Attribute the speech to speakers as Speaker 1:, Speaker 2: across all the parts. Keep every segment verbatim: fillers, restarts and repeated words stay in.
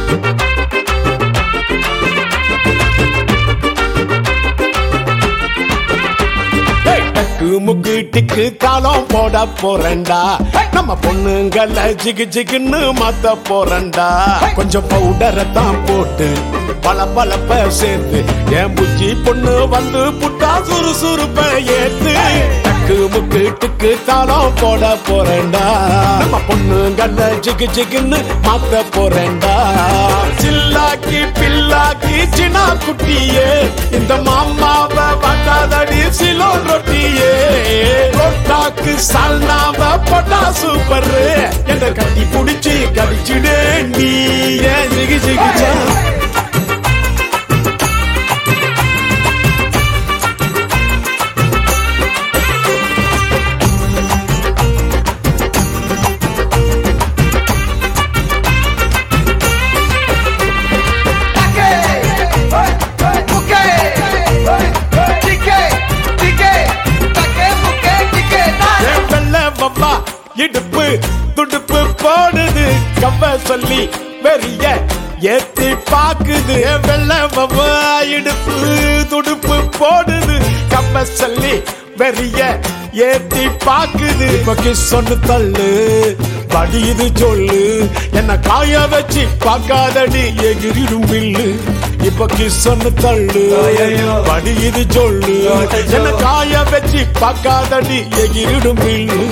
Speaker 1: முக்கு டிக்கு காலம் போட போறண்டா நம்ம பொண்ணுங்கள ஜிகு ஜிகுன்னு மாத்த போறண்டா கொஞ்சம் பவுடரை தான் போட்டு பல பலப்ப சேர்த்து என் புச்சி பொண்ணு வந்து புட்டா சுறுசுறுப்ப ஏத்து டக்கு முக்கு டிக்கு காலம் போட போறண்டா நம்ம பொண்ணுங்கள ஜிகு ஜிகுன்னு மாத்த போறண்டா சில்லாக்கி பில்லாக்கி சின்ன குட்டியே இந்த மாமாவை வாட்டாதடி சிலோ ரொட்டியே ரொட்டாக்கு சால்னாவ போட்டா சூப்பர் என்ன கட்டி புடிச்சு கடிச்சுடு நீ ஏன் ஜிகி ஜிகிச்சா இடுப்பு துடுப்பு போடுது கவ்வ சொல்லி வெறிய ஏத்தி பாக்குது வெள்ள வவ்வா இடுப்பு துடுப்பு போடுது கவ்வ சொல்லி வெறிய ஏத்தி பாக்குது பக்கி சொன்னு தள்ளு படியுது சொல்லு என்ன காய வச்சு பாக்காதடி எகிரிடும் பில்லு இப்ப சொன்னு தள்ளு படியுது சொல்லு என்ன காய வச்சு பாக்காதடி எகிரிடும் பில்லு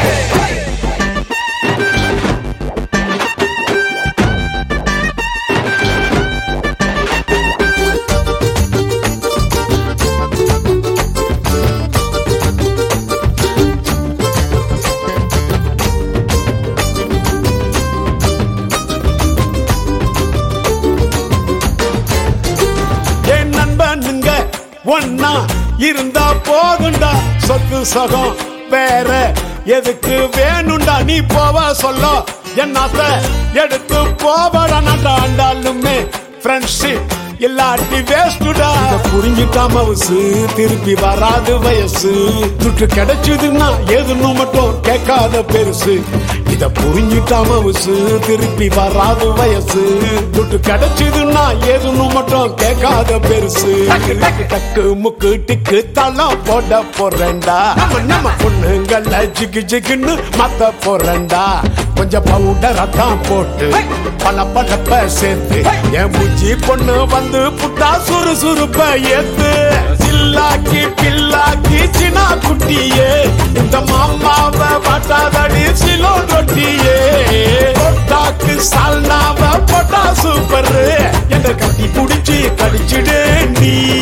Speaker 1: ஒன்னா இருந்தா போதுண்டா சொத்து சகம் வேற எதுக்கு வேணுண்டா நீ போவ சொல்ல என்னாத்த எடுத்து போவடா ஆண்டாலுமே ஃப்ரெண்ட்ஷிப் இல்லாட்டி வேஸ்டுடா புரிஞ்சுட்டா மவுசு திருப்பி வராது வயசு துட்டு கிடைச்சதுன்னா எதுன்னு மட்டும் கேட்காத பெருசு இத புரிஞ்சுட்டா மவுசு திருப்பி வராது வயசு துட்டு கிடைச்சதுன்னா எதுன்னு மட்டும் கேட்காத பெருசு டக்கு முக்கு டிக்கு தலம் போட போறேன்டா நம்ம நம்ம பொண்ணுங்கள ஜிகு ஜிகுன்னு மாத்த போறேன்டா கொஞ்சம் பவுடரை தான் போட்டு பல பலப்ப சேர்த்து என் மூச்சி பொண்ணு வந்து புட்டா சுறுசுறுப்ப ஏத்து சில்லாக்கி பில்லாக்கி சின்ன குட்டியே இந்த மாமாவை வாட்டாதடி சிலோ ரொட்டியே ரொட்டாக்கு சால்னாவ போட்டா சூப்பர் என்ன கட்டி புடிச்சு கடிச்சுடு நீ